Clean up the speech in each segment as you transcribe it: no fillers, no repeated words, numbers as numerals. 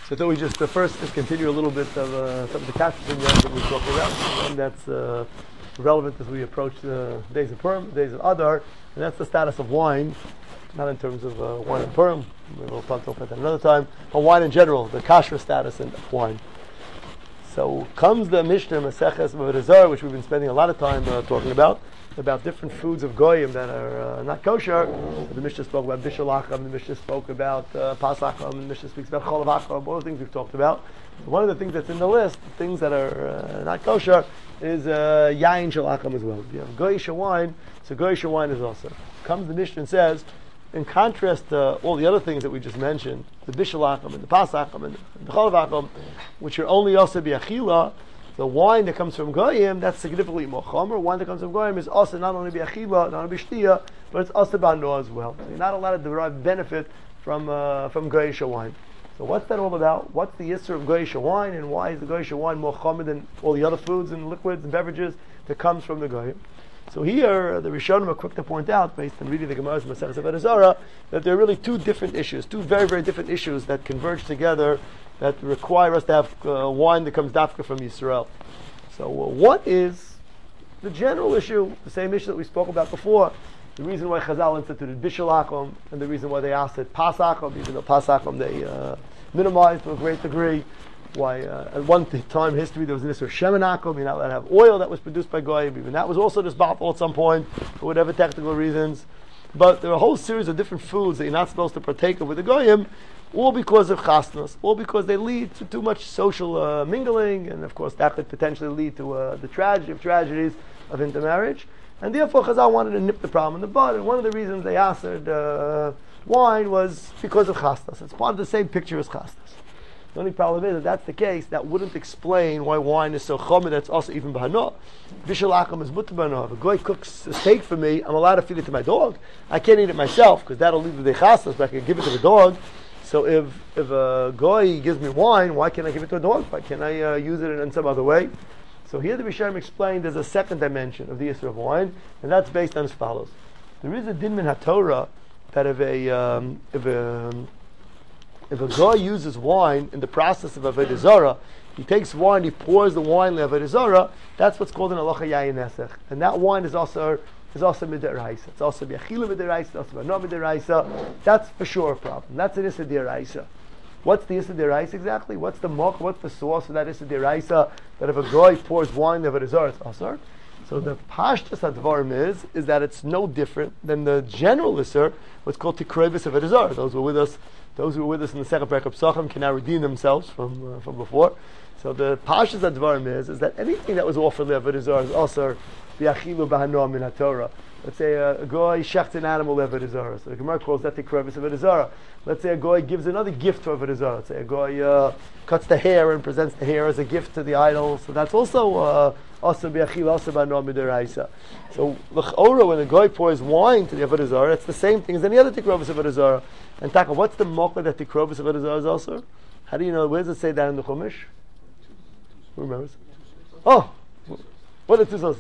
So I thought we just first continue a little bit of some of the kashrus that we talked about, and that's relevant as we approach the days of Purim, the days of Adar, and that's the status of wine, not in terms of wine and Purim, we'll talk about that another time, but wine in general, the kashrus status in wine. So comes the Mishnah Maseches Avodah Zarah, which we've been spending a lot of time talking about different foods of goyim that are not kosher. The Mishnah spoke about bishul acham, the Mishnah spoke about pas acham, the Mishnah speaks about cholav acham, all the things we've talked about. One of the things that's in the list, things that are not kosher, is yain shel acham as well. You have goyish wine, so goyish wine is also. Comes the Mishnah and says, in contrast to all the other things that we just mentioned, the bishul acham and the pas acham and the cholav acham, which are only also bi'achila, the wine that comes from goyim, that's significantly more chomer. Wine that comes from goyim is also not only bi'achila, not only b'shtiya, but it's also b'ano as well. So you're not allowed to derive benefit from goyish wine. So what's that all about? What's the issur of goyish wine, and why is the goyish wine more chomer than all the other foods and liquids and beverages that comes from the goyim? So here, the Rishonim are quick to point out, based on reading the Gemara's Maseches Avodah Zarah, that there are really two different issues, two very, very different issues that converge together that require us to have wine that comes dafka from Yisrael. So what is the general issue, the same issue that we spoke about before, the reason why Chazal instituted bishul acham, and the reason why they asked it pas acham, even though pas acham they minimized to a great degree. Why at one time in history there was an issue of shemen acham, you're not allowed to have oil that was produced by goyim, even that was also disbought at some point for whatever technical reasons. But there are a whole series of different foods that you're not supposed to partake of with the goyim, all because of chasnas, all because they lead to too much social mingling, and of course that could potentially lead to the tragedy of tragedies of intermarriage. And therefore Chazal wanted to nip the problem in the bud, and one of the reasons they asked wine was because of chasnas. It's part of the same picture as chasnas. The only problem is, if that's the case, that wouldn't explain why wine is so chomer that's also even b'hano. Bishul acham is mutter b'hano. If a goy cooks a steak for me, I'm allowed to feed it to my dog. I can't eat it myself, because that'll lead to the chasnas, but I can give it to the dog. So if a goy gives me wine, why can't I give it to a dog? Why can't I use it in some other way? So here the Rishonim explained there's a second dimension of the issur of wine, and that's based on as follows. There is a din min haTorah that if a guy uses wine in the process of Avodah Zarah, he takes wine, he pours the wine in Avodah Zarah, that's what's called an halacha yayin nesech. And that wine is also midiraisa. It's also bi'achila midiraisa, it's also b'no midiraisa. That's for sure a problem. That's an issur d'oraisa. What's the issur d'oraisa exactly? What's the mock? What's the source of that issur d'oraisa? That if a guy pours wine in Avodah Zarah, it's asar. So the pashtus hadvarim is that it's no different than the general issur, what's called tikrovis Avodah Zarah. Those who were with us in the second parak of Psachim can now redeem themselves from before. So the pashtus hadvarim is that anything that was offered Avodah Zarah is also bi'achilu b'hano min haTorah. Let's say a goy shechts an animal Avodah Zarah. So the Gemara calls that tikrovis Avodah Zarah. Let's say a goy gives another gift to Avodah Zarah. Let's say a goy cuts the hair and presents the hair as a gift to the idol. So that's also bi'achil, also b'hano midiraisa. So l'chora, when a goy pours wine to the Avodah Zarah, it's the same thing as any other tikrovis Avodah Zarah. And Taka, what's the mocha that tikrovis Avodah Zarah is also? How do you know? Where does it say that in the Chumash? Who remembers? Oh, what are the two sources?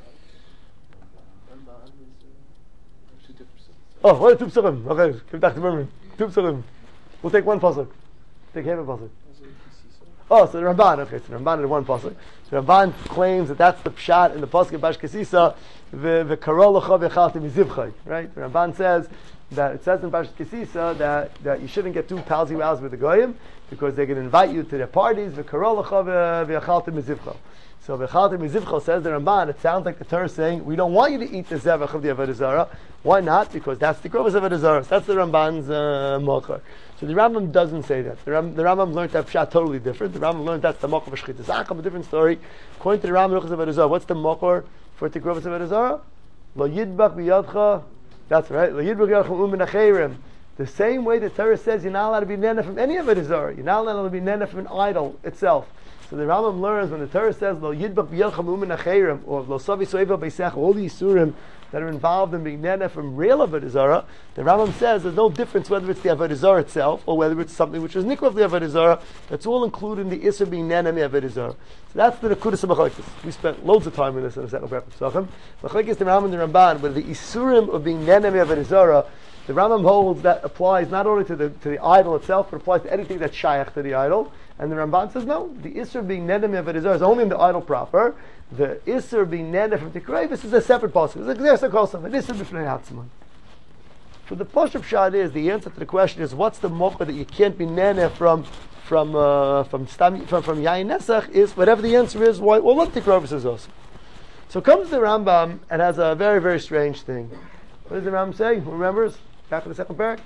Oh, what are two psukim? Okay, give back to memory. Two psukim. We'll take one pasuk. Take half a pasuk. Oh, so the Ramban. Okay, so the Ramban is one pasuk. The Ramban claims that that's the pshat in the pasuk of Bash Kesisa. V'karol lecha v'chalti mizivchai. Right? The Ramban says that it says in Bash Kesisa that you shouldn't get too palsy-wows with the goyim because they're going to invite you to their parties. V'karol lecha v'chalti mizivchai. So v'chalti mizivchai says the Ramban. It sounds like the Torah is saying we don't want you to eat the zevach of the Avodah Zarah. Why not? Because that's the tikrovis Avodah Zarah. That's the Ramban's mocher. So the Rambam doesn't say that. The Rambam learned that pshat totally different. The Rambam learned that's the mocher for shchitas acham, a different story. According to the Rambam Avodah Zarah, what's the mocher for tikrovis Avodah Zarah? Lo yidbach b'yadcha. That's right. Lo yidbach b'yadcha u'min acherim. The same way the Torah says you're not allowed to be nena from any Avodah Zarah. You're not allowed to be nena from an idol itself. So the Rambam learns when the Torah says lo yidbach b'yadcha u'min acherim, or lo savi soeva b'seach, all the isurim that are involved in being nena from real Avodah Zarah, the Rambam says there's no difference whether it's the Avodah Zarah itself or whether it's something which is nikra of the Avodah Zarah. That's all included in the issur being nena in the Avodah Zarah. So that's the nekudas of machlokes. We spent loads of time in this in the second parak of Psachim. Machlokes the Rambam and the Ramban, but the isurim of being nena in the Avodah Zarah The Rambam holds that applies not only to the idol itself, but applies to anything that's shaykh to the idol. And the Ramban says no, the Isser being neder me'avodah zarah is only in the idol proper. The Isser being neder from Tikrevis is a separate possible. It's a Gzersa an Isser b'fnei atzman. So the Pashup Shad is, the answer to the question is, what's the mocha that you can't be neder from Yayin Nesach is, whatever the answer is, why, well, look, Tikrevis is also. So comes the Rambam and has a very, very strange thing. What does the Rambam say? Who remembers? Back to the second parak.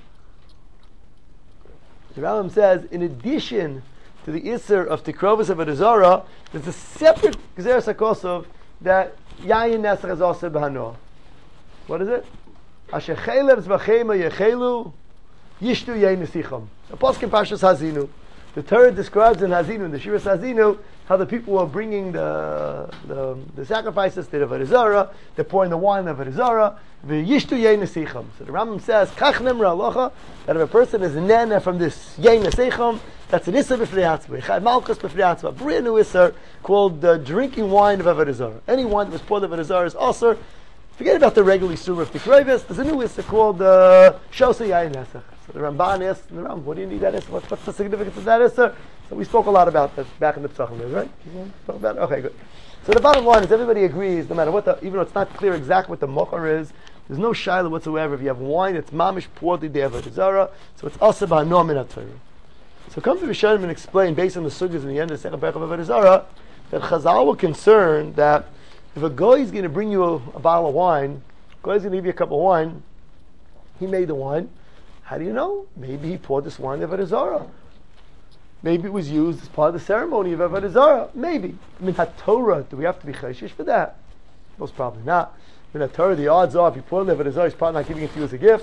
The Rambam says, in addition to the Isser of Tikrovis of Avodah, there's a separate Gzeres HaKosov that Yayin Nesach is also b'hanoah. What is it? Asher chelev zvachema yechelu yishtu yayin nesicham. The Pasuk in Parshas Hazinu. The Torah describes in Hazinu, in the Shiras Hazinu, how the people were bringing the sacrifices to the Avodah Zarah. They're pouring the wine of Avodah Zarah. V'yishtu yayin nesicham. So the Rambam says, Kach nemra halacha, that if a person is nena from this yayin nesicham, that's an Isser b'fnei atzma. Chad Malchus b'fnei atzma. Brand new Isser called the drinking wine of Avodah Zarah. Any wine that was poured of Avodah Zarah is Asr. Forget about the regular Isur of Tikrevis. There's a new Isser called Shosa Yayin Nesach. So the Ramban asked the Rambam, what do you need that Isser? What's the significance of that Isser? So we spoke a lot about that back in the Pesachim, right? Spoke about it? Okay, good. So the bottom line is everybody agrees, no matter what even though it's not clear exactly what the mochar is, there's no shaila whatsoever. If you have wine, it's mamish poured the Avodah Zarah, so it's asa b'hanoah min haTorah. So come to Rishonim and explain, based on the sugyas in the end of the second parak of Avodah Zarah, that Chazal were concerned that if a guy is going to bring you a bottle of wine, a guy is going to give you a cup of wine, he made the wine. How do you know? Maybe he poured this wine of Avodah Zarah. Maybe it was used as part of the ceremony of Avodah Zarah. Maybe. Min HaTorah, do we have to be chayshish for that? Most probably not. Min HaTorah, the odds are, if you pour the Avodah Zarah, he's probably not giving it to you as a gift.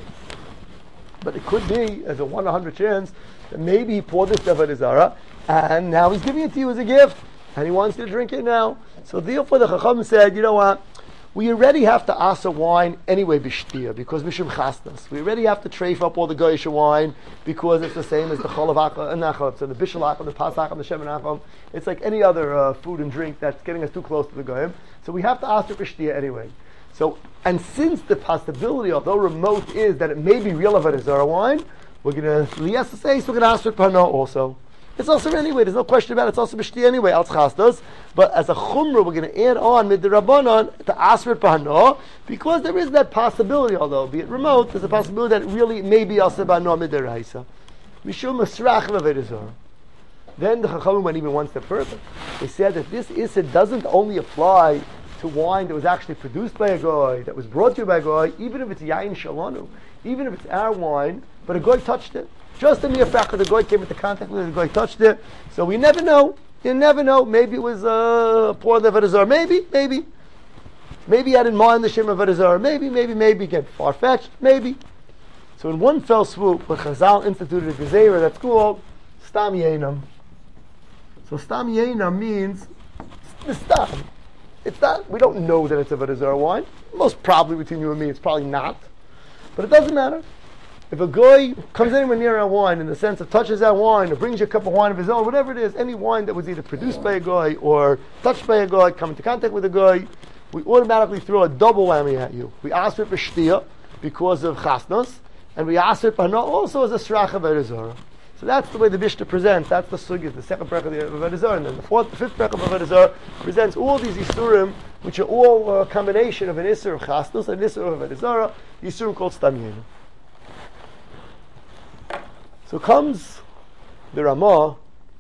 But it could be, as a 1 in 100 chance, that maybe he poured this Avodah Zarah, and now he's giving it to you as a gift, and he wants you to drink it now. So therefore the Chacham said, you know what, we already have to asa wine anyway b'shtia, because mishum chasnas. We already have to treif up all the goyish wine, because it's the same as the cholav achal, so the bishul achal, the pas achal, the shemen achal. It's like any other food and drink that's getting us too close to the goyim. So we have to asa b'shtia anyway. So, and since the possibility, although remote, is that it may be real Avodah Zarah wine, we're going to, yes, to say, so we're going to ask for pano also. It's also anyway, there's no question about it, it's also b'shti anyway, al tzchastos. But as a chumrah, we're going to add on mid the rabbanon to asr pano, because there is that possibility, although be it remote, there's a possibility that it really may be asr pano mid the raisa. Mishum masrach Avodah Zarah. Then the Chachamim went even one step further. They said that this issa doesn't only apply to wine that was actually produced by a goy, that was brought to you by a goy, even if it's yain shalanu, even if it's our wine, but a goy touched it. Just the mere fact that the goy came into contact with it, the goy touched it. So we never know. You never know. Maybe it was poured of Avodah Zarah. Maybe. Maybe he had in mind the Shem of Avodah Zarah. Maybe. Again, far-fetched. Maybe. So in one fell swoop, when Chazal instituted a gezerah that's called Stam Yeinam. So Stam Yeinam means the Stam. It's not, we don't know that it's a Avodah Zarah wine. Most probably between you and me, it's probably not. But it doesn't matter. If a guy comes anywhere near our wine, in the sense of touches our wine, or brings you a cup of wine of his own, whatever it is, any wine that was either produced by a guy, or touched by a guy, come into contact with a guy, we automatically throw a double whammy at you. We ask for shtia, because of chasnos, and we ask for no also as a srach of Avodah Zarah. So that's the way the Mishnah presents. That's the sugya, the second parak of Avodah Zarah, and then the fifth parak of Avodah Zarah presents all these isurim, which are all a combination of an isur of chasnos and an isur of Avodah Zarah, the isurim called Stam Yeinam. So comes the Ramah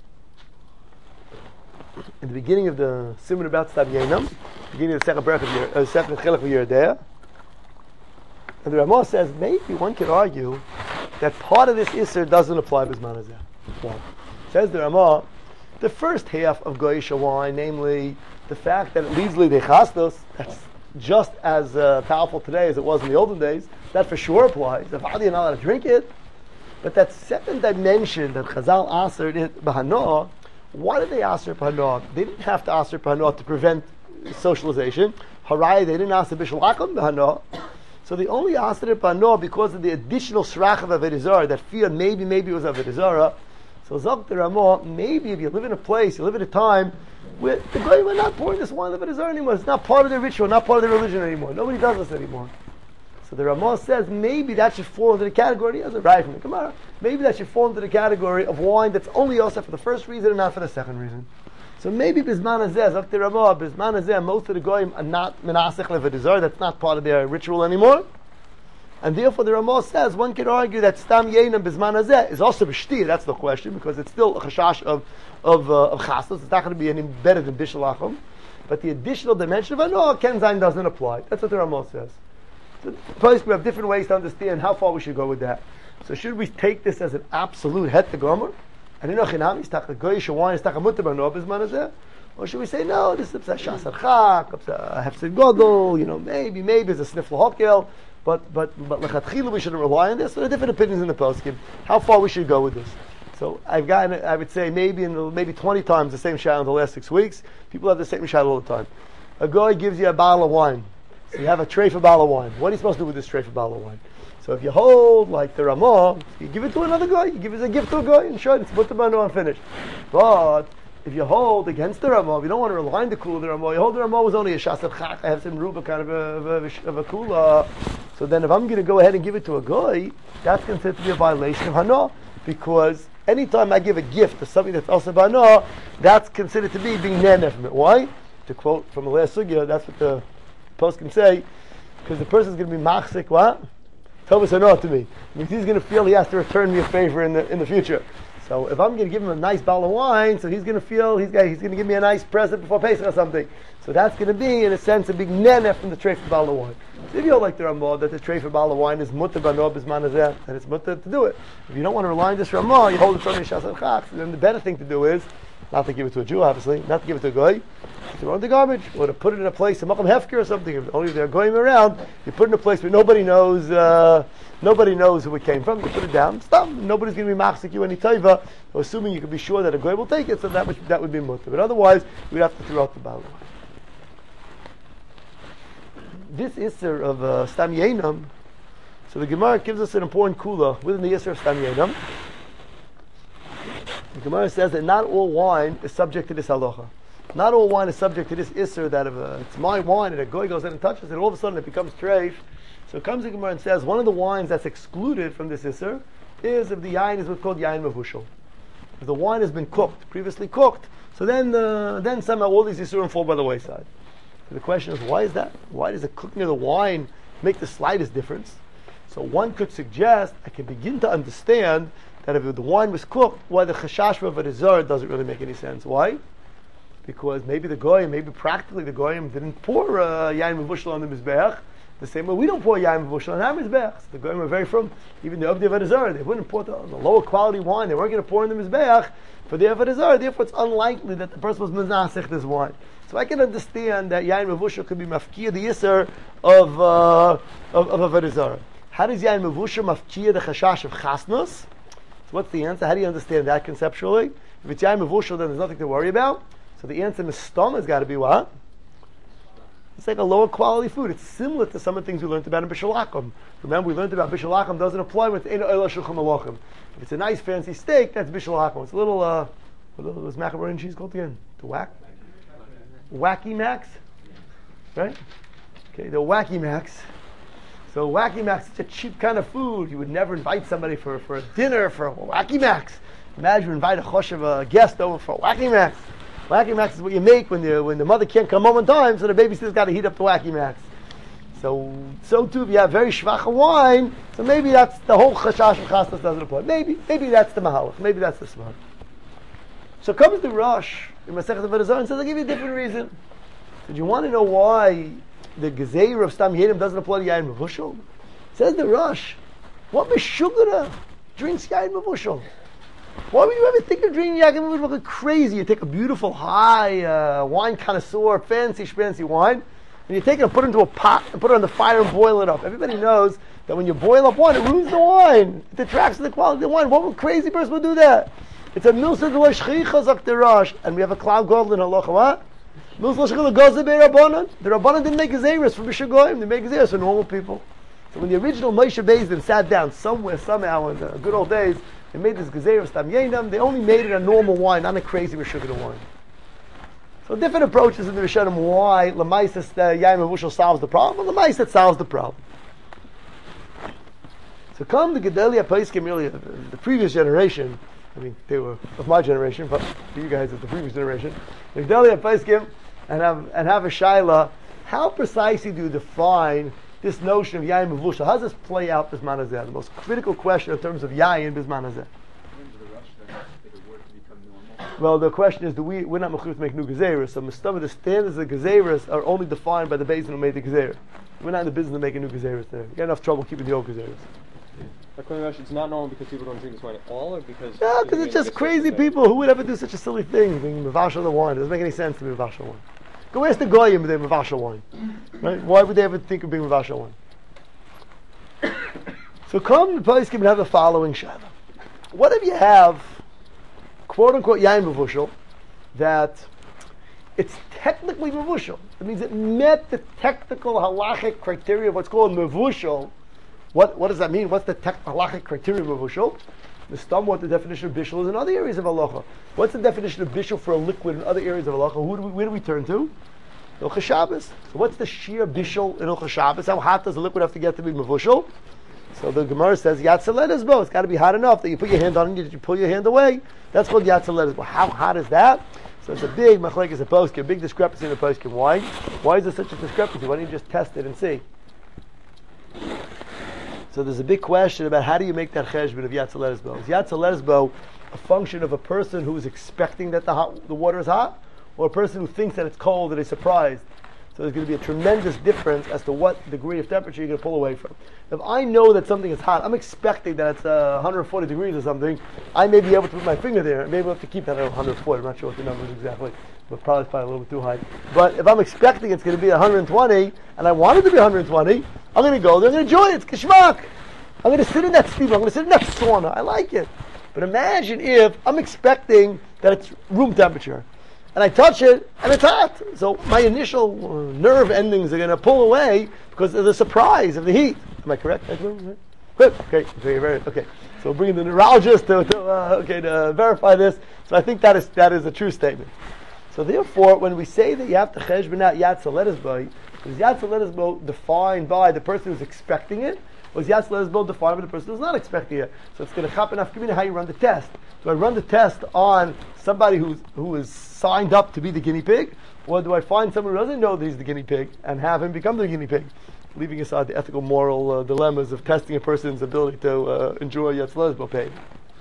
in the beginning of the Siman about Stam Yeinam, beginning of the second parak of second chelek of Yeridea, and the Ramah says maybe one could argue that part of this Isser doesn't apply B'zman Hazeh. Well, says the Ramah, the first half of Goyish wine, namely the fact that it leads Lidei Chastos, that's just as powerful today as it was in the olden days, that for sure applies. If you're not allowed to drink it, but that second dimension that Chazal asered it b'hanoah, why did they aser b'hanoah? They didn't have to aser b'hanoah to prevent socialization. Harai, they didn't aser b'shul akam b'hanoah. So they only asked it b'hanoah because of the additional shrach of Avodah Zarah, that fear maybe it was Avodah Zarah. So Zok the Ramah, maybe if you live in a place, you live at a time where the guy we're not pouring this wine of Avodah Zarah anymore. It's not part of their ritual, not part of their religion anymore. Nobody does this anymore. So the Ramah says maybe that should fall into the category, as a right from the Gemara, maybe that should fall into the category of wine that's only also for the first reason and not for the second reason. So maybe Bisman Hazeh, Zok the Ramah, Bisman Hazeh, most of the Goyim are not Menasech Levedizar, that's not part of their ritual anymore. And therefore the Ramah says, one could argue that Stam Yein and Bisman Hazeh is also B'shtir, that's the question, because it's still a chashash of chastos, it's not going to be any better than Bishul Acham. But the additional dimension of no, Ken Zayin doesn't apply. That's what the Ramah says. So, first, we have different ways to understand how far we should go with that. So, should we take this as an absolute het to gomer? And in Ochinam, is taka goyish wine, is taka mutter b'no b'zman hazeh? Or should we say no? This is a shas archak, a hefsid godol. Maybe it's a snif lahokel. But lechatchila we shouldn't rely on this. So, there are different opinions in the poskim. How far we should go with this? So I've gotten, I would say, maybe 20 times the same shayla in the last 6 weeks. People have the same shayla all the time. A guy gives you a bottle of wine. So you have a tray for bottle of wine. What are you supposed to do with this tray for bottle of wine? So if you hold like the Ramah, you give it to another guy. You give it as a gift to a guy, and sure, it's mutter b'no and finished. But if you hold against the Ramah, if you don't want to rely on the kula of the Ramah, you hold the Ramah was only a shasat chak. I have some ruba kind of a kula. So then if I'm going to go ahead and give it to a guy, that's considered to be a violation of Hana, because anytime I give a gift to something that's also b'no, that's considered to be being neneh from it. Why? To quote from the last sugya, that's what the post can say, because the person's going to be machzik, what? Tovas hana to me. It means he's going to feel he has to return me a favor in the future. So if I'm going to give him a nice bottle of wine, so he's going to feel he's going to give me a nice present before Pesach or something. So that's going to be, in a sense, a big neneh from the tray for bottle of wine. So if you don't like the Ramah that the tray for bottle of wine is mutter b'no b'zman hazeh, and it's mutter to do it. If you don't want to rely on this Ramah, you hold it from Yishas and Chach. Then the better thing to do is not to give it to a Jew, obviously, not to give it to a goy, to throw it in the garbage, or to put it in a place, a makam hefker or something. If only they're going around, you put it in a place where nobody knows who it came from. You put it down, stop. Nobody's going to be machzik you any taiva, assuming you can be sure that a goy will take it. So that would be mutter. But otherwise, we'd have to throw out the bottle. This Isser of Stam Yeinam, so the Gemara gives us an important kula within the Isser of Stam Yeinam. The Gemara says that not all wine is subject to this halacha. Not all wine is subject to this Isser that if it's my wine and a goy goes in and touches it, all of a sudden it becomes treif. So it comes the Gemara and says one of the wines that's excluded from this Isser is if the yain is what's called yain mavushal. If the wine has been cooked, previously cooked, so then somehow all these Issurim fall by the wayside. So the question is, why is that? Why does the cooking of the wine make the slightest difference? So one could suggest, I can begin to understand that if the wine was cooked, why the chashash of a dessert doesn't really make any sense. Why? Because maybe practically the goyim didn't pour yain mevushal on the mizbeach the same way we don't pour yain mevushal on our mizbeach. So the goyim were very from, even the Avdi Avodah, they wouldn't pour the lower quality wine. They weren't going to pour in the mizbeach for the Avodah. Therefore, it's unlikely that the person was menasech this wine. So I can understand that yain mevushal could be mafkia the yisr of Avodah Zarah. How does yain mevushal mafkia the chashash of chasnos? So what's the answer? How do you understand that conceptually? If it's yain mevushal, then there's nothing to worry about. So the answer mistam has got to be what? It's like a lower quality food. It's similar to some of the things we learned about in Bishul Acham. Remember, we learned about Bishul Acham doesn't apply when it's ein oila shulchan malachim. If it's a nice fancy steak, that's Bishul Acham. It's a little, what was macaroni and cheese called again? The Wacky Max? Right? Okay, the Wacky Max. So Wacky Max is a cheap kind of food. You would never invite somebody for a dinner for a Wacky Max. Imagine you invite a guest over for a Wacky Max. Wacky Max is what you make when the mother can't come home on time, so the babysitter's got to heat up the Wacky Max. So too, if you have very shvacha wine, so maybe that's the whole chashash of chasnas doesn't apply. Maybe that's the mahalach. Maybe that's the smart. So comes the Rosh in Masechet Avodah Zarah and says, I'll give you a different reason. So do you want to know why the gezeir of Stam Yedim doesn't apply to yain mevushal? Says the Rosh, what meshugara drinks yain mevushal? Why would you ever think of drinking yain mevushal like crazy? You take a beautiful, high wine connoisseur, fancy wine, and you take it and put it into a pot and put it on the fire and boil it up. Everybody knows that when you boil up wine, it ruins the wine. It detracts from the quality of the wine. What crazy person would do that? It's a milsa de l'shchicha zok the Rosh, and we have a cloud golden halacha. What? Milsa l'shchicha goza be'Rabbanan. The Rabbanan didn't make gezeirus for Mishagoyim. They made gezeirus for normal people. So when the original Moshe Beis Din sat down somewhere, somehow in the good old days, they made this gezeirus Stam Yeinam. They only made it a normal wine, not a crazy Mishagoyim wine. So different approaches in the Rishonim why Lamaisa yain mevushal solves the problem. Well, Lamaisa solves the problem. So come the Gedalia Paiskim, really, the previous generation, I mean, they were of my generation, but for you guys, it's the previous generation. The Gedalia Paiskim, and have a shaila, how precisely do you define this notion of yayin mevushal? How does this play out bisman hazeh? The most critical question in terms of yayin bisman hazeh. Well, the question is, we're not mechuyev to make new gezeras, so mustava, the standards of gezeras are only defined by the beis din who made the gezerah. We're not in the business of making new gezeras there. You got enough trouble keeping the old gezeras. It's not normal because people don't drink this wine at all, or because... No, because it's just crazy people. Who would ever do such a silly thing, being mevashal the wine? It doesn't make any sense to be mevashal wine. Go ask the goyim if they're mevashal wine. Right? Why would they ever think of being mevashal wine? So come the poskim and have the following shaila. What if you have, quote unquote, yain mevushal, that it's technically mevushal. It means it met the technical halachic criteria of what's called mevushal. What does that mean? What's the halachic criteria of mevushal? What the definition of bishul is in other areas of halacha. What's the definition of bishul for a liquid in other areas of halacha? Where do we turn to? Ilcha Shabbos. So what's the sheer bishul in Ilcha Shabbos? How hot does the liquid have to get to be mevushal? So the Gemara says yatzalet is bo. It's got to be hot enough that you put your hand on it, you pull your hand away. That's called yatzalet is bo. How hot is that? So it's a big machlekes a poskim, a big discrepancy in the poskim. Why? Why is there such a discrepancy? Why don't you just test it and see? So there's a big question about how do you make that cheshbon of yatzalet is bo. Is yatzalet is bo a function of a person who is expecting that the water is hot, or a person who thinks that it's cold and is surprised? So there's going to be a tremendous difference as to what degree of temperature you're going to pull away from. If I know that something is hot, I'm expecting that it's 140 degrees or something, I may be able to put my finger there. I may be able to keep that at 140. I'm not sure what the number is exactly, but probably a little bit too high. But if I'm expecting it's going to be 120, and I want it to be 120, I'm going to go there, I'm going to enjoy it. It's kishmak. I'm going to sit in that steam, I'm going to sit in that sauna. I like it. But imagine if I'm expecting that it's room temperature, and I touch it, and it's hot. So my initial nerve endings are going to pull away because of the surprise of the heat. Am I correct? Good. Okay. Okay. So we'll bring the neurologist to verify this. So I think that is a true statement. So therefore, when we say that you have to cheshbon out yatzalet is bo, is yatzalet is bo defined by the person who's expecting it, or is yatzalet is bo defined by the person who's not expecting it? So it's going to happen after how you run the test. Do I run the test on somebody who is signed up to be the guinea pig, or do I find someone who doesn't know that he's the guinea pig and have him become the guinea pig? Leaving aside the ethical, moral dilemmas of testing a person's ability to enjoy yatzalet is bo pain.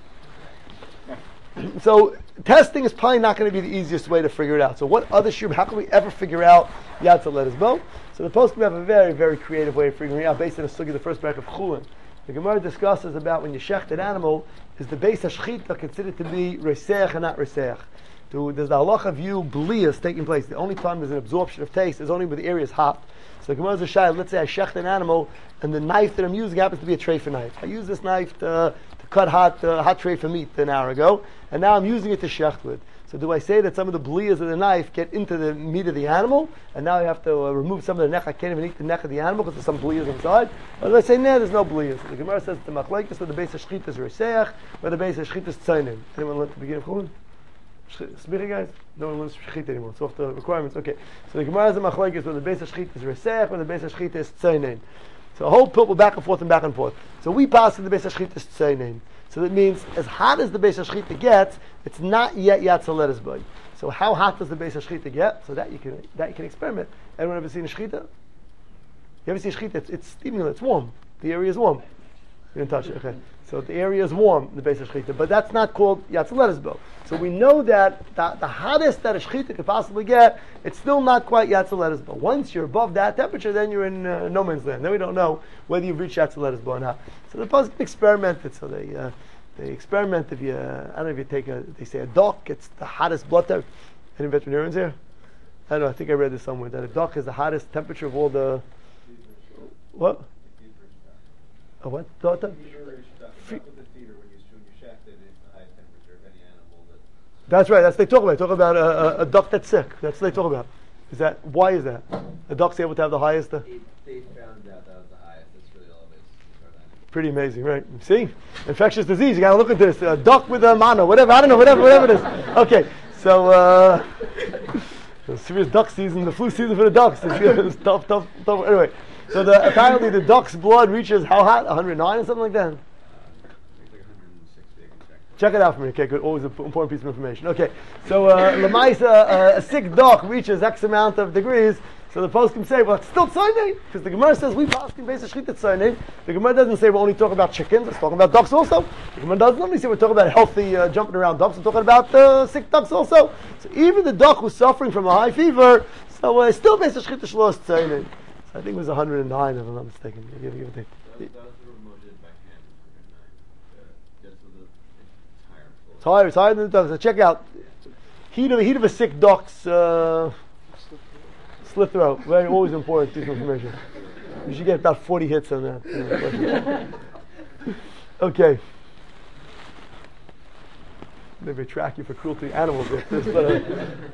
So testing is probably not going to be the easiest way to figure it out. So what other shiur? How can we ever figure out yatzalet is bo? So the poskim have a very, very creative way of figuring it out based on the sugi, the first bracket of chulin. The Gemara discusses about when you shecht an animal, is the beis hashchita considered to be reseach and not reseach? Does the halacha view blias taking place? The only time there's an absorption of taste is only when the area is hot. So the Gemara is a shayla. Let's say I shecht an animal, and the knife that I'm using happens to be a treifa knife. I used this knife to cut hot treifa meat an hour ago, and now I'm using it to shecht with. So do I say that some of the blias of the knife get into the meat of the animal, and now I have to remove some of the neck? I can't even eat the neck of the animal because there's some blias inside. Or do I say, no, there's no blias? The Gemara says the machlekes where the beis hashchita is reseach, where the beis hashchita is tzaynin. Anyone learn at the beginning of chulin? Speaking, guys? No one learns shchita anymore. It's off the requirements. Okay. So the Gemara is the machlekes where the beis hashchita is reseach, where the beis hashchita is tzaynin. So a whole purple back and forth and back and forth. So we pass in the beis hashchita is tzaynin. So that means as hot as the beis hashchita gets, it's not yet yatzalet is bo. So how hot does the beis hashchita get? So that you can experiment. Anyone ever seen a shchita? You ever see a shchita? It's stimulant. It's warm. The area is warm. You didn't touch it. Okay. So the area is warm, the beis hashchita, but that's not called yatzalet is bo. So we know that the hottest that a shchita could possibly get, it's still not quite yatzalet is bo. Once you're above that temperature, then you're in no man's land. Then we don't know whether you've reached yatzalet is bo or not. So the poskim experimented. So they experiment if you, I don't know if you take they say a duck, it's the hottest blood temperature. Any veterinarians here? I don't know, I think I read this somewhere, that a duck is the hottest temperature of all the, what? A what? That's right, that's what they talk about. They talk about a duck that's sick. That's what they talk about. Why is that? A duck's able to have the highest? They found out that was the highest. It's really all this. Pretty amazing, right? See? Infectious disease, you gotta look at this. A duck with a mono, whatever, I don't know, whatever it is. Okay, so serious duck season, the flu season for the ducks. It's tough. Anyway, So apparently the duck's blood reaches how hot? 109 or something like that? I think like 160. I can check. Check it out for me. Okay, good. Always an important piece of information. Okay, so Lamaisa, a sick duck reaches X amount of degrees. So the post can say, well, it's still tzayne, because the Gemara says we poskim based on shchita tzayne. The Gemara doesn't say we're only talking about chickens. It's talking about ducks also. The Gemara doesn't only say we're talking about healthy jumping around ducks. We're talking about sick ducks also. So even the duck who's suffering from a high fever, so it's still based on shchita shlos tzayne. So I think it was 109 if I'm not mistaken. Give it a take. That was the remote did by hand. That's with the entire floor. It's higher than the ducks. So check out heat of a sick duck's slit throat. Very always important piece of information. You should get about 40 hits on that. Okay. Maybe track you for cruelty to animals with this, but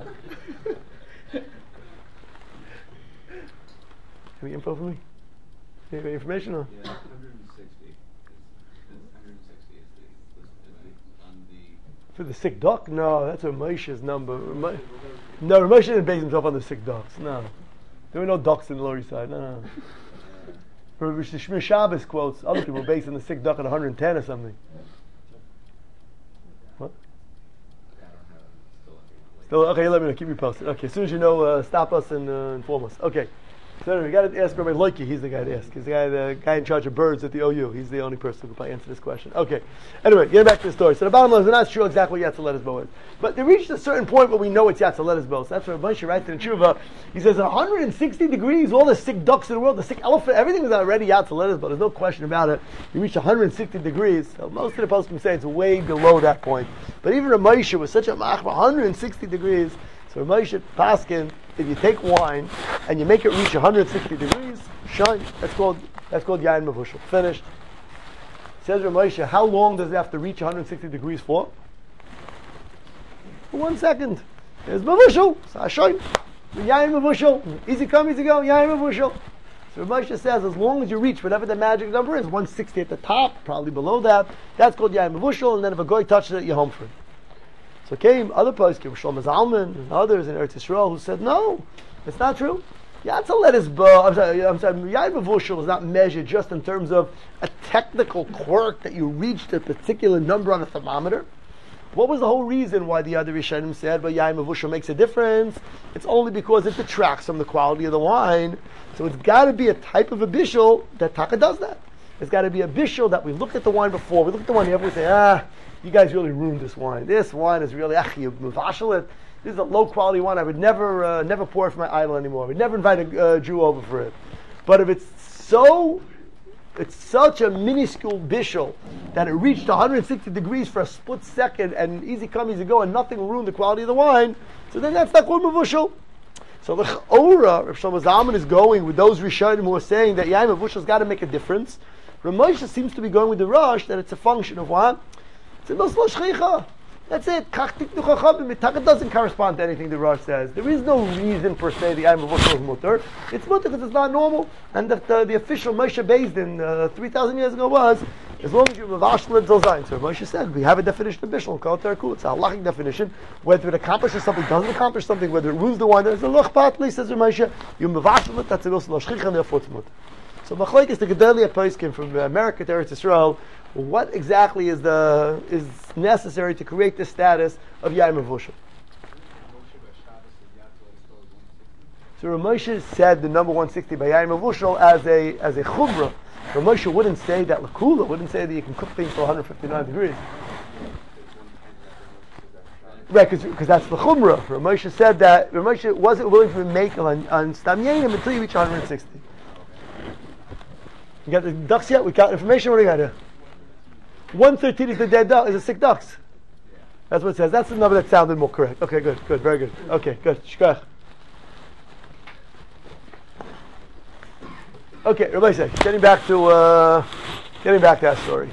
any info for me? Any information? Or? Yeah, 160. It's 160 is on the. For the sick duck? No, that's a Moshe's number. No, Moshe didn't base himself on the sick ducks. No. There were no ducks in the Lower East Side. No. Which the Shmir Shabbos quotes other people based on the sick duck at 110 or something. What? I don't have it. Still, okay, let me know. Keep me posted. Okay, as soon as you know, stop us and inform us. Okay. So anyway, we got to ask Rabbi Loiki. He's the guy to ask. He's the guy in charge of birds at the OU. He's the only person who can probably answer this question. Okay. Anyway, getting back to the story. So the bottom line is we're not sure exactly what Yatzalet Bo is. But they reached a certain point where we know it's Yatzalet Bo. So that's where Moshe writes in the Tshuva. He says, at 160 degrees, all the sick ducks in the world, the sick elephant, everything was already Yatzalet Bo. There's no question about it. You reach 160 degrees. So most of the poskim say it's way below that point. But even Moshe was such a mach, 160 degrees. So Moshe Paskin, if you take wine and you make it reach 160 degrees, shine. That's called Yain Mavushal. Finished. Says Moshe, how long does it have to reach 160 degrees for? For 1 second. There's Mavushal. So shine. Yain Mavushal. Easy come, easy go. Yain Mavushal. So Moshe says, as long as you reach whatever the magic number is, 160 at the top, probably below that, that's called Yain Mavushal. And then if a goy touches it, you're home free. So came other poskim, Shlomo Zalman and others in Eretz Yisrael, who said, no, it's not true. Yatzalet is Yain Mavushal is not measured just in terms of a technical quirk that you reached a particular number on a thermometer. What was the whole reason why the other Rishonim said, but Yain Mavushal makes a difference? It's only because it detracts from the quality of the wine. So it's got to be a type of a bishul that Taka does that. It's got to be a bishul that we looked at the wine before. We look at the wine, we say, you guys really ruined this wine. This wine is really, you mavashal it. This is a low quality wine. I would never pour it for my idol anymore. I would never invite a Jew over for it. But if it's such a minuscule bishul that it reached 160 degrees for a split second and easy come, easy go, and nothing will ruin the quality of the wine, so then that's not called mavushal. So the Ch'ora, Rav Shlomo Zalman is going with those Rishonim who are saying that Yain Mavushal's got to make a difference. Rav Moshe seems to be going with the Rosh that it's a function of what? It's a Noslo Shchicha. That's it. It doesn't correspond to anything the Rosh says. There is no reason per se the Yain Mavushal is mutter. It's mutter because it's not normal. And the official Moshe Beis Din 3,000 years ago was, as long as you're Mavashal Zol Zayin. So Moshe said, we have a definition of Bishul, called Terakul. It's a halachic definition. Whether it accomplishes something, doesn't accomplish something, whether it ruins the wine, there's a loch patli, says Moshe, you Mavashal it, that's a Noslo Shchicha, and therefore it's mutter. So Machlokes the Gedalia Poskim from America to Eretz Yisrael. What exactly is necessary to create the status of Yain Mavushal? So Rav Moshe said the number 160 by Yain Mavushal as a chumrah. Rav Moshe wouldn't say that lakula, wouldn't say that you can cook things for 159 degrees. Right, because that's the chumrah. Rav Moshe said that Rav Moshe wasn't willing to make on Stam Yainim until you reach 160. You got the ducks yet? We got information. What do you got here? 113 is the dead duck, is the sick ducks. That's what it says. That's the number that sounded more correct. Okay, good, very good. Okay, good. Shkach. Okay, Rabbi say, getting back to that story.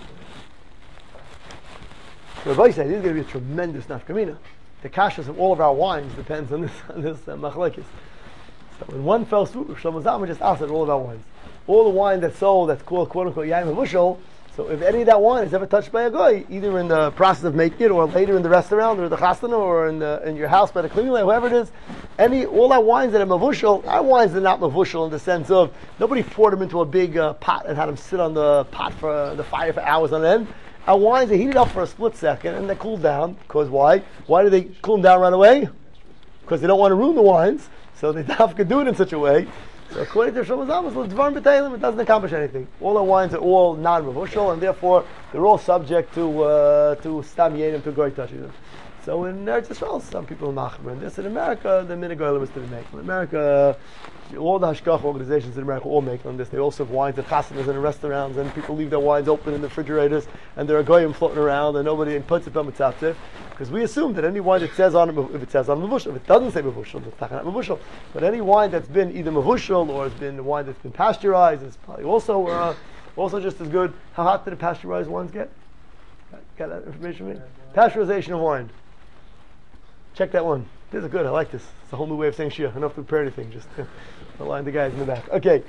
Rabbi said, this is going to be a tremendous nafkamina. The kashas of all of our wines depends on this machlekes. So in one fell swoop, Shlomo Zalman just asked all of our wines. All the wine that's sold, that's called quote unquote Yain Mavushal. So So if any of that wine is ever touched by a goy, either in the process of making it, or later in the restaurant, or the chasana, or in your house by the cleaning lady, whoever it is, all that wines that are mavushal, our wines are not mavushal in the sense of nobody poured them into a big pot and had them sit on the pot for the fire for hours on end. Our wines are heated up for a split second and they cool down. Because why? Why do they cool them down right away? Because they don't want to ruin the wines, so they have to do it in such a way. So according to Shlomo Zalman, it doesn't accomplish anything. All our wines are all non-mavushal, and therefore they're all subject to stam yenim, to goy touching them. So in Eretz Yisrael, some people are machmer. And this in America, the minhag olam is to be made. In America, all the hashkach organizations in America all make on this. They all serve wines at chasanas and in restaurants, and people leave their wines open in the refrigerators, and there are goyim floating around, and nobody puts it on mitzvah. Because we assume that any wine that says on it, if it says on mavushal, if it doesn't say mavushal, it's not mavushal. But any wine that's been either mavushal or has been wine that's been pasteurized is probably also just as good. How hot do the pasteurized wines get? Got that information for me? Pasteurization of wine. Check that one. This is good. I like this. It's a whole new way of saying shia. I don't have to prepare anything. Just align the guys in the back. Okay.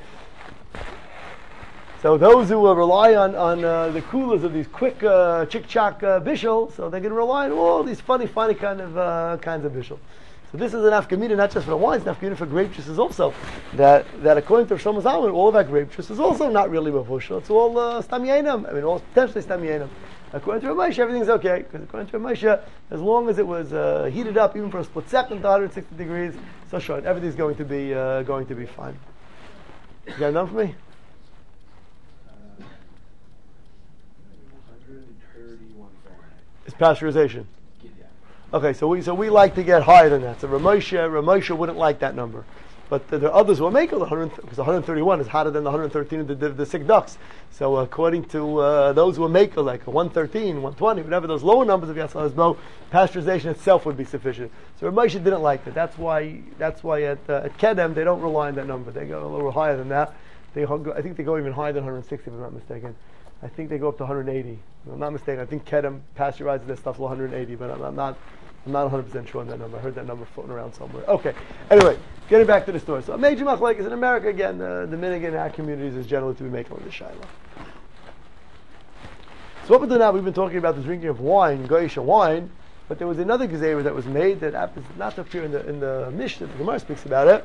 So those who rely on the coolers of these quick chick-chock bishul, so they're going to rely on all these funny kinds of bishul. So this is an afkamina not just for the wines, an afkamina for grape juices also. That according to Shlomo Zalman, all of our grape juice is also not really mavushal. It's all stam yainam. I mean, all potentially stam yainam. According to Ramesha, everything's okay. Because according to Ramesha, as long as it was heated up even for a split second to 160 degrees, so short, everything's going to be fine. You got enough for me? 131 Fahrenheit. It's pasteurization. Okay, so we like to get higher than that. So Ramesha wouldn't like that number. But there are others who will make it, because 131 is hotter than the 113 of the sick ducks. So according to those who will make it, like 113, 120, whatever those lower numbers of Yasal Hezbo, pasteurization itself would be sufficient. So Ramesha didn't like that. That's why at Kedem they don't rely on that number. They go a little higher than that. I think they go even higher than 160 if I'm not mistaken. I think they go up to 180. If I'm not mistaken. I think Kedem pasteurizes their stuff to 180, but I'm not 100% sure on that number. I heard that number floating around somewhere. Okay. Anyway, getting back to the story. So a major machlekes is in America again. The minhag in our communities is generally to be making on the shaila. So up until now we've been talking about the drinking of wine, goyisha wine, but there was another gezerah that was made that happens not to appear in the Mishnah. The Gemara speaks about it.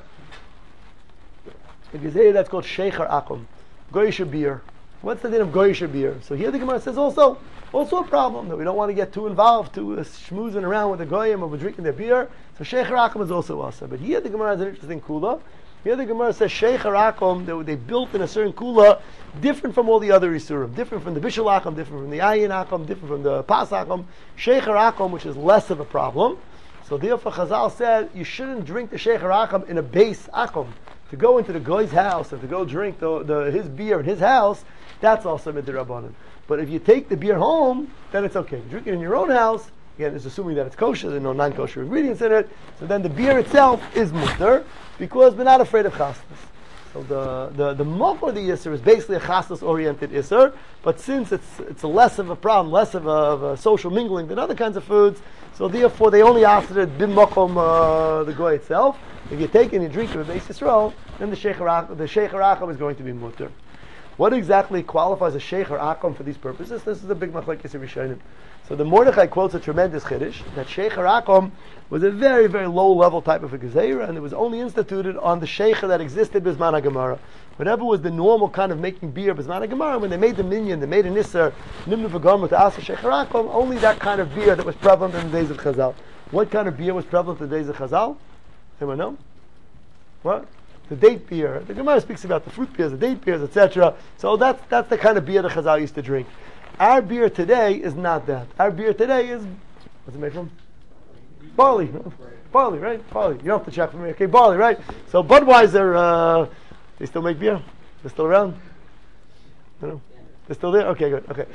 A gezerah that's called sheikher akum, goyisha beer. What's the din of goyisha beer? So here the Gemara says also a problem that we don't want to get too involved, too schmoozing around with the goyim or drinking their beer. So sheikher akum is also asa. But here the Gemara has an interesting kula. Here the Gemara says sheikher akum they built in a certain kula different from all the other isurim, different from the bishul akum, different from the ayin akum, different from the pas akum. Sheikher akum, which is less of a problem. So therefore Chazal said you shouldn't drink the sheikher akum in a base akum. To go into the guy's house and to go drink his beer in his house, that's also midrabanan. But if you take the beer home, then it's okay. Drink it in your own house. Again, it's assuming that it's kosher, there are no non-kosher ingredients in it. So then the beer itself is mutter because we're not afraid of chasnas. So the mokor of the isser is basically a chasnas-oriented isser, but since it's a less of a problem, less of a social mingling than other kinds of foods, so therefore they only asked it bim mokom the goy itself. If you take it and you drink it with Beis Yisrael, then the sheikher akum is going to be mutter. What exactly qualifies a sheikher akum for these purposes? This is a big machlekes rishonim. So the Mordechai quotes a tremendous chiddush that sheikher akum was a very, very low level type of a gezerah, and it was only instituted on the sheikher that existed bisman haGemara. Whatever was the normal kind of making beer bisman haGemara, when they made the minyan, they made an isser nimnu v'garmu to asa sheikher akum, only that kind of beer that was prevalent in the days of Chazal. What kind of beer was prevalent in the days of Chazal? Anyone know? What? The date beer. The Gemara speaks about the fruit beers, the date beers, etc. So that's the kind of beer that Chazal used to drink. Our beer today is not that. Our beer today is, what's it made from? Barley. Barley, right? Barley. You don't have to check for me. Okay, barley, right? So Budweiser, they still make beer? They're still around? No? They're still there? Okay, good. Okay.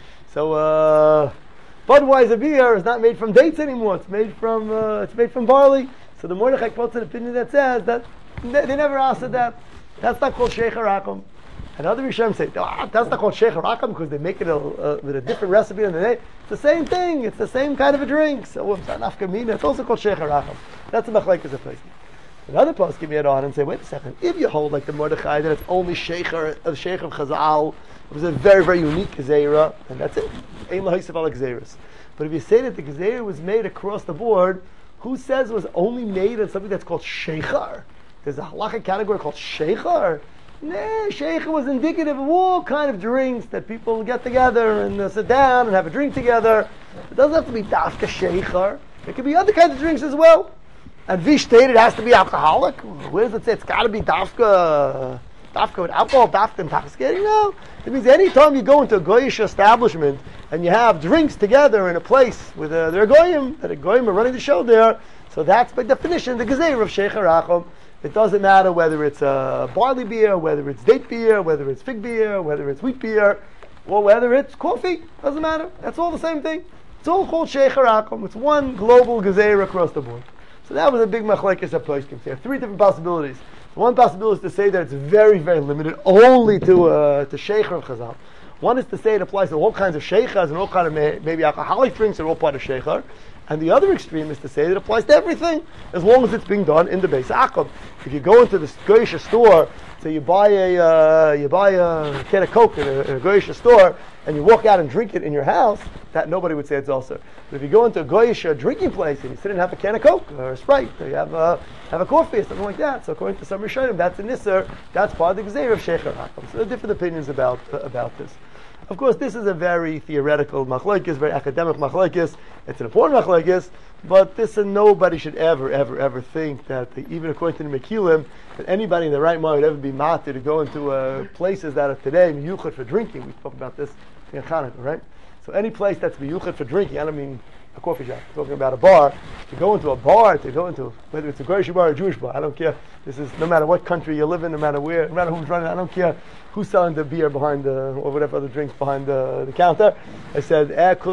So Budweiser beer is not made from dates anymore. It's made from barley. So the Mordechai quotes an opinion that says that they never asked that. That's not called sheikher akum. And other Rishonim say, that's not called sheikher akum because they make it with a different recipe than they. It's the same thing. It's the same kind of a drink. So it's not nafka mina. It's also called sheikher akum. That's a machlekes of place. Another post give me it on and say, wait a second, if you hold like the Mordechai that it's only Sheikher of Chazal, it was a very, very unique Gezerah, and that's it. Ein lahisif ala Gezeras. But if you say that the Gezerah was made across the board, who says it was only made in something that's called Sheikhar? There's a halachic category called Sheikhar. Nah, Sheikhar was indicative of all kind of drinks that people get together and sit down and have a drink together. It doesn't have to be dafka Sheikhar. It could be other kinds of drinks as well. And Vish stated it has to be alcoholic. Where does it say it's got to be dafka with alcohol, dafka intoxicating? No. It means any time you go into a goyish establishment and you have drinks together in a place where there are goyim, that a goyim are running the show there, so that's by definition the gezeira of Sheikh Haracham. It doesn't matter whether it's barley beer, whether it's date beer, whether it's fig beer, whether it's wheat beer, or whether it's coffee. Doesn't matter. That's all the same thing. It's all called Sheikh Haracham. It's one global gezeira across the board. So that was a big machlekes at Poskim. There are three different possibilities. One possibility is to say that it's very, very limited, only to Sheikher of Chazal. One is to say it applies to all kinds of Sheikhas and all kinds of maybe alcoholic drinks are all part of Sheikher. And the other extreme is to say that it applies to everything, as long as it's being done in the Beis Akum. If you go into the Goyish store, so you buy a can of Coke in a Goyish store, and you walk out and drink it in your house, that nobody would say it's also. But if you go into a Goyish drinking place and you sit and have a can of Coke or a Sprite, or you have a coffee or something like that, so according to some Rishonim, that's an Isser, that's part of the Gezeira of Sheikh Haracham. So there are different opinions about this. Of course, this is a very theoretical machlokes, very academic machlokes. It's an important machlokes, but this nobody should ever think that even according to the Mekilim, that anybody in the right mind would ever be matir to go into places that are today miyuchad for drinking. We spoke about this in Hanukkah, right? So any place that's miyuchad for drinking, I don't mean a coffee shop. I'm talking about a bar. To go into a bar, whether it's a grocery bar or a Jewish bar, I don't care. This is no matter what country you live in, no matter where, no matter who's running. I don't care who's selling the beer behind or whatever other drinks behind the counter. I said,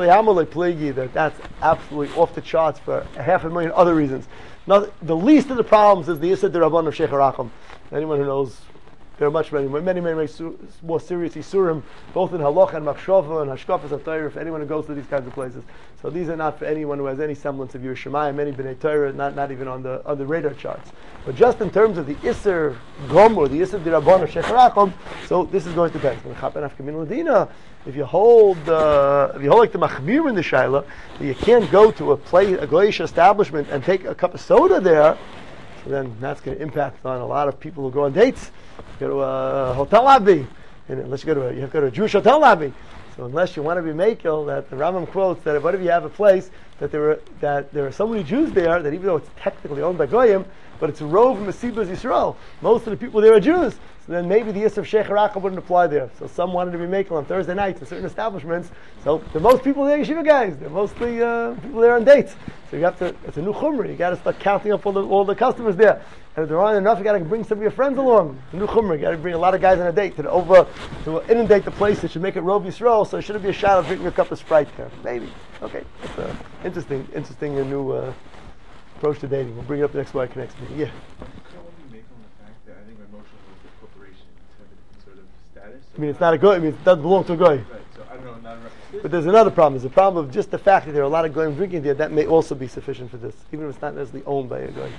that's absolutely off the charts for 500,000 other reasons. Now, the least of the problems is the Yisad Rabban of Sheikh Haracham. Anyone who knows, there are many more serious Isurim, both in Halacha and Machshava and Hashkafas of Torah, for anyone who goes to these kinds of places. So these are not for anyone who has any semblance of Yerushalayim, any B'nai Torah, not even on the radar charts. But just in terms of the Isser Gomor, the Isser Dirabban of Sheikh Haracham, so this is going to be. If you hold like the Machmir in the Shaila, you can't go to a Goyish establishment and take a cup of soda there, so then that's going to impact on a lot of people who go on dates. Go to a hotel lobby, and unless you have to go to a Jewish hotel lobby. So unless you want to be makel, that the Rambam quotes that if you have a place that there are so many Jews there that even though it's technically owned by Goyim, but it's a rove Mesibas Yisrael. Most of the people there are Jews. So then maybe the Yisr of Sheikh Haracham wouldn't apply there. So some wanted to be makel on Thursday nights in certain establishments. So the most people there are yeshiva guys. They're mostly people there on dates. So it's a new chumrah. You got to start counting up all the customers there. And if there aren't enough, you got to bring some of your friends along. A new chumrah. You got to bring a lot of guys on a date to inundate the place. It should make it rove Yisrael. So it shouldn't be a shot of drinking a cup of Sprite there. Maybe. Okay. That's interesting and new approach to dating. We'll bring it up next week. Next meeting. Yeah. Make on the fact that I think emotional was a corporation to have a different sort of status. I mean, it's not a goy. I mean, it doesn't belong to a goy. Right. So I don't know. Not a But there's another problem. There's a problem of just the fact that there are a lot of goyim drinking there. That may also be sufficient for this, even if it's not necessarily owned by a goy.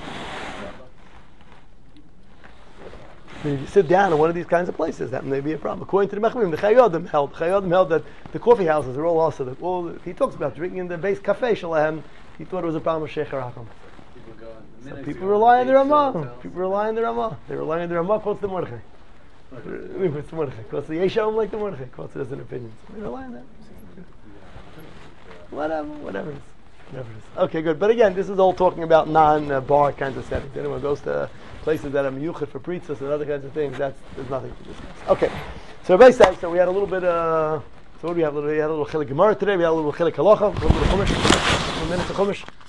I mean, if you sit down in one of these kinds of places, that may be a problem. According to the Mechmim, the Chayodim held that the coffee houses are all also he talks about drinking in the base cafe Shalahem. He thought it was a problem with Sheikh Haracham. People rely on the Ramah. People rely on the Ramah. They rely on the Ramah. Quotes the Mordechai. It's the Mordechai. Quotes the Yeshayim like the Mordechai. Quotes it as an opinion. So they rely on that. Whatever it is. Okay, good. But again, this is all talking about non-bar kinds of settings. Anyone goes to places that are miyuchet for pritzas and other kinds of things, there's nothing to discuss. Okay. So everybody said, so we had a little bit so what do we have? We had a little chilik Gemara today, we had a little chilik halacha, a little chumash, 1 minute of chumash.